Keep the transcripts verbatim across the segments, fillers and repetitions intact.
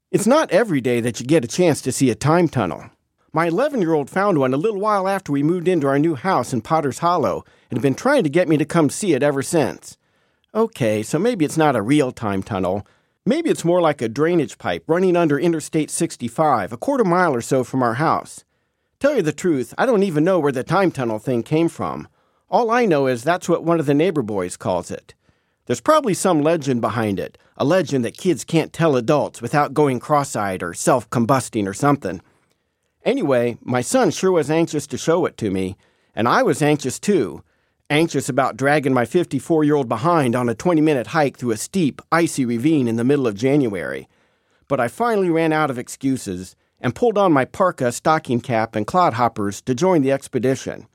It's not every day that you get a chance to see a time tunnel. My eleven-year-old found one a little while after we moved into our new house in Potter's Hollow and had been trying to get me to come see it ever since. Okay, so maybe it's not a real time tunnel. Maybe it's more like a drainage pipe running under Interstate sixty-five, a quarter mile or so from our house. Tell you the truth, I don't even know where the time tunnel thing came from. All I know is that's what one of the neighbor boys calls it. There's probably some legend behind it, a legend that kids can't tell adults without going cross-eyed or self-combusting or something. Anyway, my son sure was anxious to show it to me, and I was anxious too, anxious about dragging my fifty-four-year-old behind on a twenty-minute hike through a steep, icy ravine in the middle of January. But I finally ran out of excuses and pulled on my parka, stocking cap, and clodhoppers to join the expedition.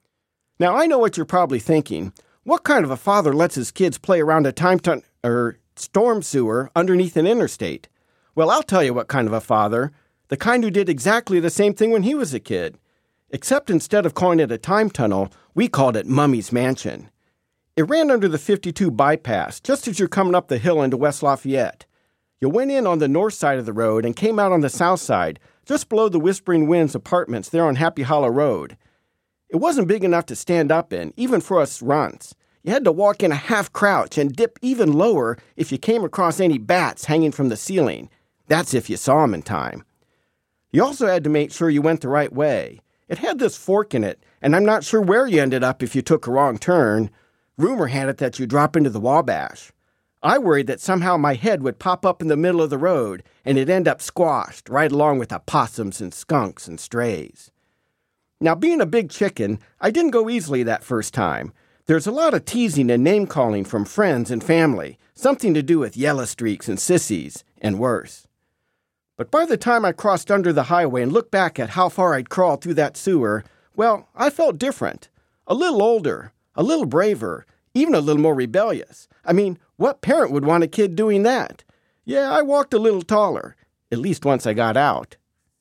Now, I know what you're probably thinking. What kind of a father lets his kids play around a time tun- er, storm sewer underneath an interstate? Well, I'll tell you what kind of a father. The kind who did exactly the same thing when he was a kid. Except instead of calling it a time tunnel, we called it Mummy's Mansion. It ran under the fifty-two bypass, just as you're coming up the hill into West Lafayette. You went in on the north side of the road and came out on the south side, just below the Whispering Winds apartments there on Happy Hollow Road. It wasn't big enough to stand up in, even for us runts. You had to walk in a half crouch and dip even lower if you came across any bats hanging from the ceiling. That's if you saw them in time. You also had to make sure you went the right way. It had this fork in it, and I'm not sure where you ended up if you took a wrong turn. Rumor had it that you drop into the Wabash. I worried that somehow my head would pop up in the middle of the road and it'd end up squashed right along with the possums and skunks and strays. Now, being a big chicken, I didn't go easily that first time. There's a lot of teasing and name-calling from friends and family, something to do with yellow streaks and sissies, and worse. But by the time I crossed under the highway and looked back at how far I'd crawled through that sewer, well, I felt different. A little older, a little braver, even a little more rebellious. I mean, what parent would want a kid doing that? Yeah, I walked a little taller, at least once I got out.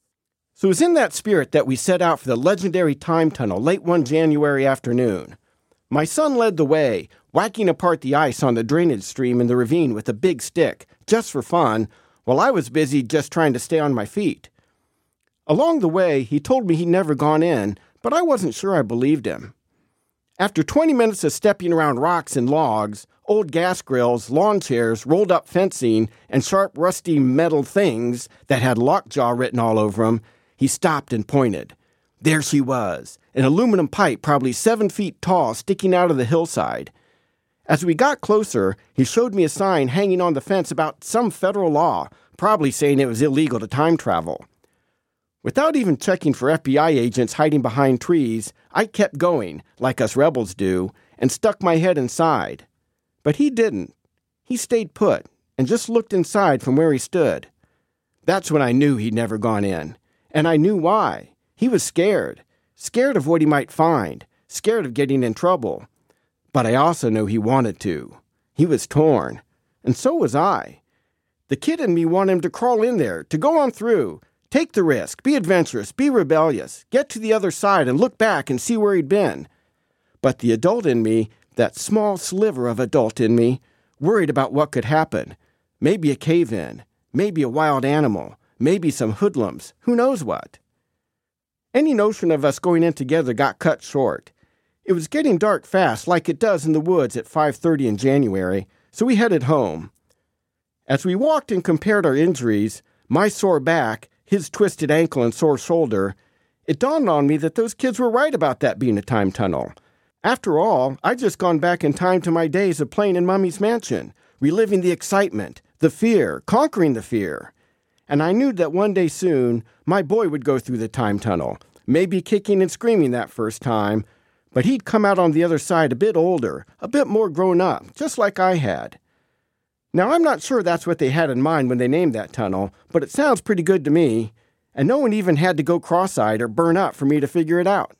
So it was in that spirit that we set out for the legendary time tunnel late one January afternoon. My son led the way, whacking apart the ice on the drainage stream in the ravine with a big stick, just for fun, while I was busy just trying to stay on my feet. Along the way, he told me he'd never gone in, but I wasn't sure I believed him. After twenty minutes of stepping around rocks and logs, old gas grills, lawn chairs, rolled-up fencing, and sharp, rusty metal things that had lockjaw written all over them, he stopped and pointed. There she was, an aluminum pipe probably seven feet tall sticking out of the hillside. As we got closer, he showed me a sign hanging on the fence about some federal law, probably saying it was illegal to time travel. Without even checking for F B I agents hiding behind trees, I kept going, like us rebels do, and stuck my head inside. But he didn't. He stayed put and just looked inside from where he stood. That's when I knew he'd never gone in. And I knew why. He was scared. Scared of what he might find. Scared of getting in trouble. But I also knew he wanted to. He was torn. And so was I. The kid in me wanted him to crawl in there, to go on through, take the risk, be adventurous, be rebellious, get to the other side and look back and see where he'd been. But the adult in me, that small sliver of adult in me, worried about what could happen. Maybe a cave-in, maybe a wild animal, maybe some hoodlums, who knows what. Any notion of us going in together got cut short. It was getting dark fast, like it does in the woods at five thirty in January, so we headed home. As we walked and compared our injuries, my sore back, his twisted ankle and sore shoulder, it dawned on me that those kids were right about that being a time tunnel. After all, I'd just gone back in time to my days of playing in Mummy's Mansion, reliving the excitement, the fear, conquering the fear. And I knew that one day soon, my boy would go through the time tunnel, maybe kicking and screaming that first time, but he'd come out on the other side a bit older, a bit more grown up, just like I had. Now, I'm not sure that's what they had in mind when they named that tunnel, but it sounds pretty good to me, and no one even had to go cross-eyed or burn up for me to figure it out.